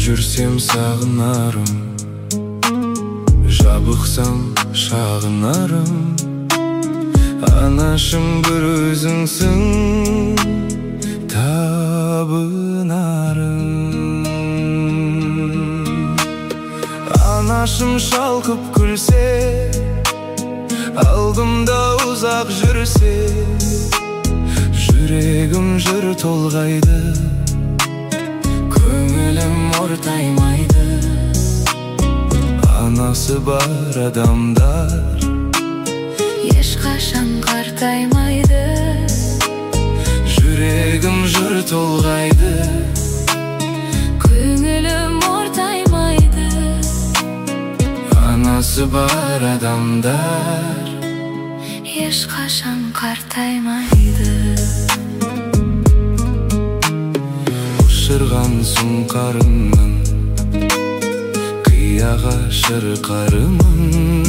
жүрсем сағынарым, жабықсам шағынарым. Анашым бір өзіңсің, табынарым. Анашым шалқып күлсе, алдымда ұзақ жүрсе, жүрегім жыр толғайды, көңілім ортаймайды. Анасы бар адамдар ешқашан қартаймайды. Жүрегім жыр толғайды, көңілім ортаймайды. Анасы бар адамдар ешқашан қартаймайды. Ұшырған сұңқарымның қияға шырқарымын,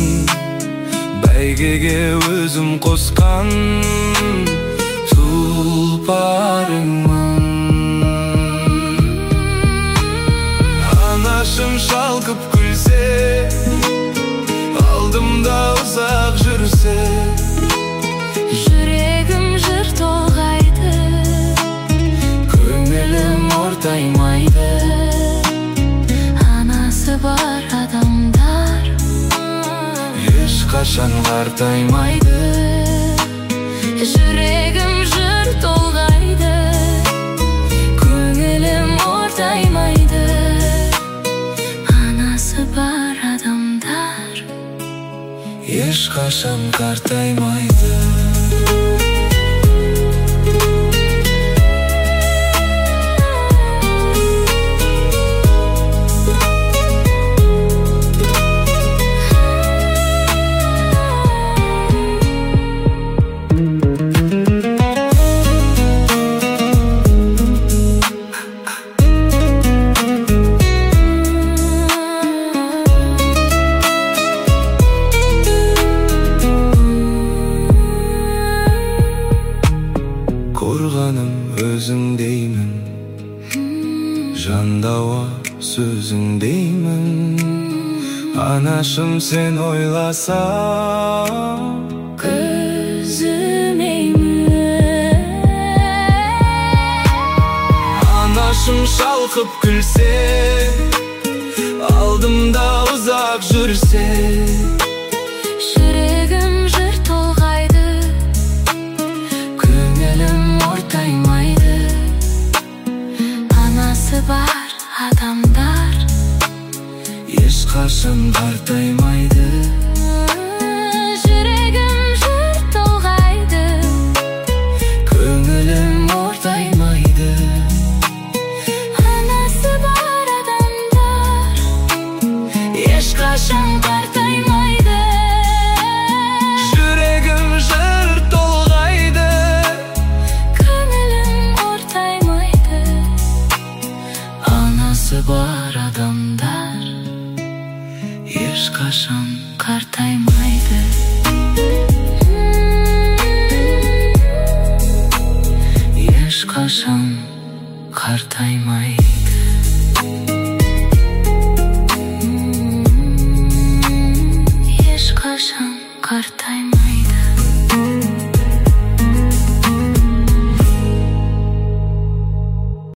бәйгеге өзім қосқан тұлпарыңмын. Анашым шалқып күлсе, алдымда ұзақ жүрсе, жүрегім жыр толғайды, көңілім ортаймайды. анасы бар адамдар ешқашан қартаймайды. жүрегім жыр толғайды, көңілім ортаймайды. анасы бар адамдар ешқашан қартаймайды. Қорғаным өзіңдеймін, жандауа сөзіңдеймін. Анашым сен ойласам көзімеймін. Анашым шалқып күлсе, алдымда ұзақ жүрсе, жүрегім жыр толғайды, көңілім ортаймайды. анасы бар адамдар ешқашан қартаймайды. жүрегім жыр толғайды, көңілім ортаймайды. анасы бар адамдар ешқашан қартаймайды. Жүрегім жыр толғайды, көңілім ортаймайды. анасы бар адамдар ешқашан қартаймайды. ешқашан қартаймайды. ешқашан қартаймайды.